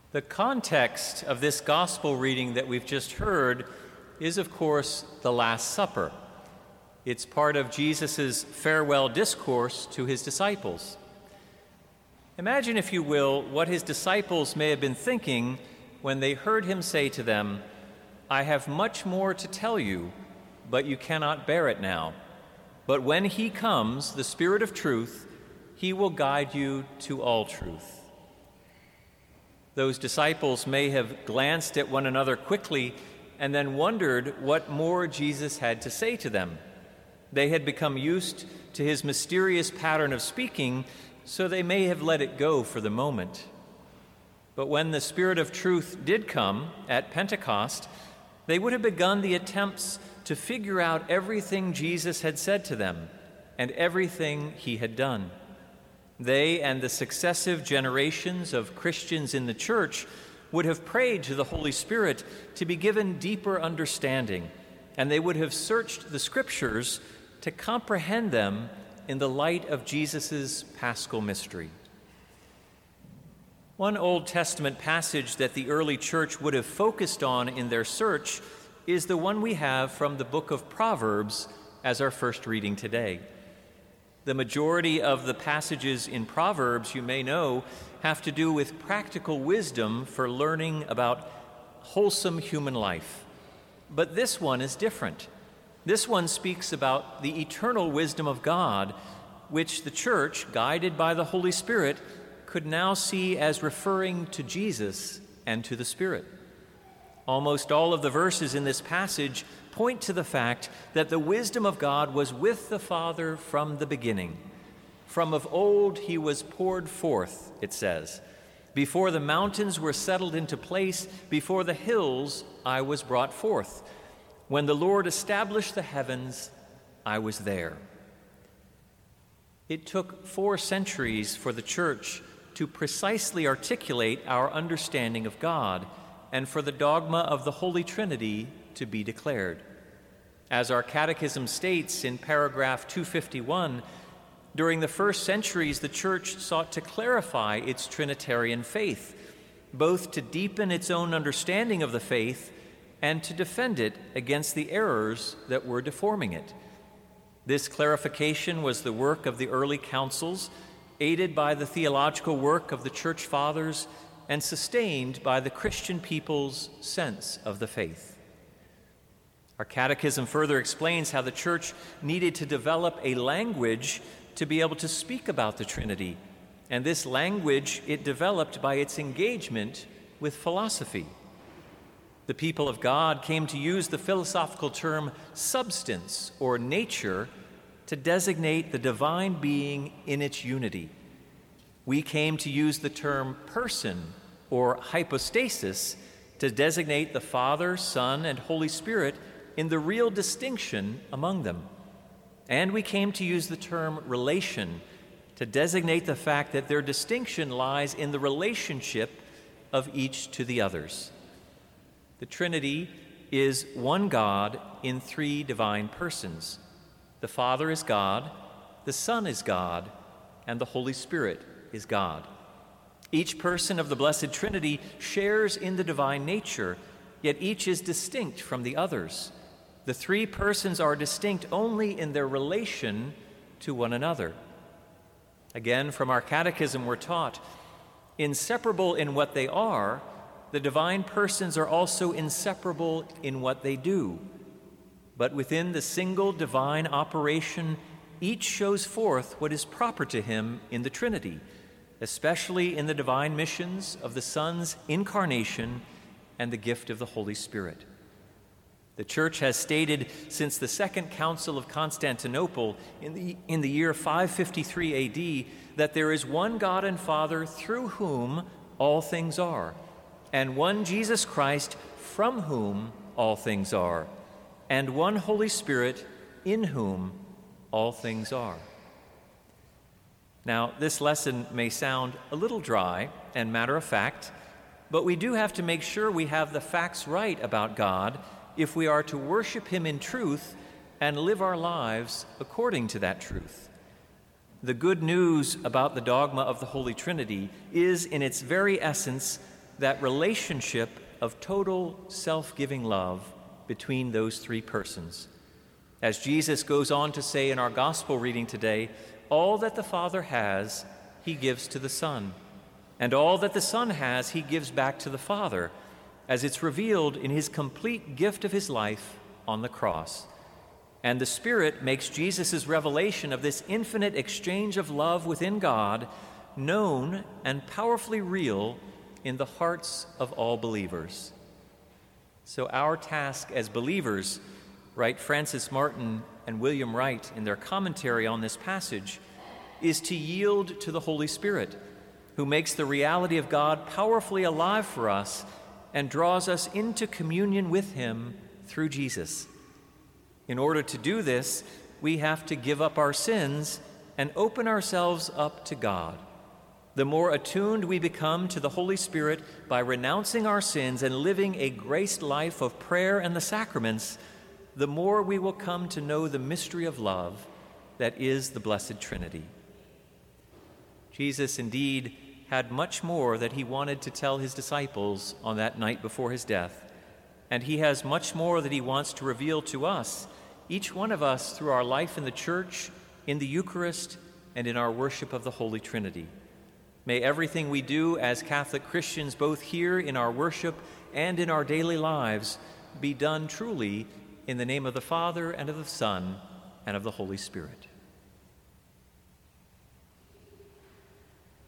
The context of this gospel reading that we've just heard is, of course, the Last Supper. It's part of Jesus' farewell discourse to his disciples. Imagine, if you will, what his disciples may have been thinking when they heard him say to them, "I have much more to tell you, but you cannot bear it now. But when he comes, the Spirit of truth, he will guide you to all truth." Those disciples may have glanced at one another quickly and then wondered what more Jesus had to say to them. They had become used to his mysterious pattern of speaking, so they may have let it go for the moment. But when the Spirit of truth did come at Pentecost, they would have begun the attempts to figure out everything Jesus had said to them and everything he had done. They and the successive generations of Christians in the church would have prayed to the Holy Spirit to be given deeper understanding, and they would have searched the Scriptures to comprehend them in the light of Jesus' paschal mystery. One Old Testament passage that the early church would have focused on in their search is the one we have from the book of Proverbs as our first reading today. The majority of the passages in Proverbs, you may know, have to do with practical wisdom for learning about wholesome human life. But this one is different. This one speaks about the eternal wisdom of God, which the church, guided by the Holy Spirit, could now see as referring to Jesus and to the Spirit. Almost all of the verses in this passage point to the fact that the wisdom of God was with the Father from the beginning. From of old he was poured forth, it says. Before the mountains were settled into place, before the hills I was brought forth. When the Lord established the heavens, I was there. It took 4 centuries for the church to precisely articulate our understanding of God and for the dogma of the Holy Trinity to be declared. As our catechism states in paragraph 251, during the first centuries, the church sought to clarify its Trinitarian faith, both to deepen its own understanding of the faith and to defend it against the errors that were deforming it. This clarification was the work of the early councils, aided by the theological work of the church fathers and sustained by the Christian people's sense of the faith. Our catechism further explains how the church needed to develop a language to be able to speak about the Trinity, and this language it developed by its engagement with philosophy. The people of God came to use the philosophical term substance or nature to designate the divine being in its unity. We came to use the term person or hypostasis to designate the Father, Son, and Holy Spirit in the real distinction among them. And we came to use the term relation to designate the fact that their distinction lies in the relationship of each to the others. The Trinity is one God in 3 divine persons. The Father is God, the Son is God, and the Holy Spirit is God. Each person of the Blessed Trinity shares in the divine nature, yet each is distinct from the others. The 3 persons are distinct only in their relation to one another. Again, from our catechism we're taught, inseparable in what they are, the divine persons are also inseparable in what they do. But within the single divine operation, each shows forth what is proper to him in the Trinity, especially in the divine missions of the Son's incarnation and the gift of the Holy Spirit. The Church has stated since the Second Council of Constantinople in the year 553 A.D. that there is one God and Father through whom all things are, and one Jesus Christ from whom all things are, and one Holy Spirit in whom all things are. Now, this lesson may sound a little dry and matter-of-fact, but we do have to make sure we have the facts right about God if we are to worship him in truth and live our lives according to that truth. The good news about the dogma of the Holy Trinity is, in its very essence, that relationship of total self-giving love between those three persons. As Jesus goes on to say in our gospel reading today, all that the Father has, he gives to the Son, and all that the Son has, he gives back to the Father, as it's revealed in his complete gift of his life on the cross. And the Spirit makes Jesus' revelation of this infinite exchange of love within God known and powerfully real in the hearts of all believers. So our task as believers, write Francis Martin and William Wright in their commentary on this passage, is to yield to the Holy Spirit, who makes the reality of God powerfully alive for us and draws us into communion with him through Jesus. In order to do this, we have to give up our sins and open ourselves up to God. The more attuned we become to the Holy Spirit by renouncing our sins and living a graced life of prayer and the sacraments, the more we will come to know the mystery of love that is the Blessed Trinity. Jesus indeed had much more that he wanted to tell his disciples on that night before his death, and he has much more that he wants to reveal to us, each one of us, through our life in the church, in the Eucharist, and in our worship of the Holy Trinity. May everything we do as Catholic Christians, both here in our worship and in our daily lives, be done truly in the name of the Father and of the Son and of the Holy Spirit.